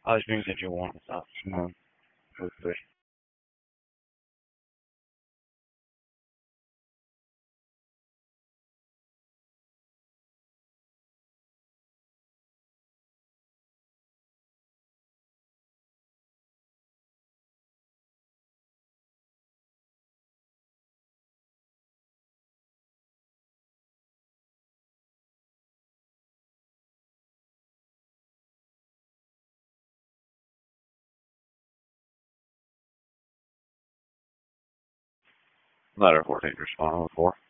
All these things that you want. Stop. With three. Letter 14 respond with 4.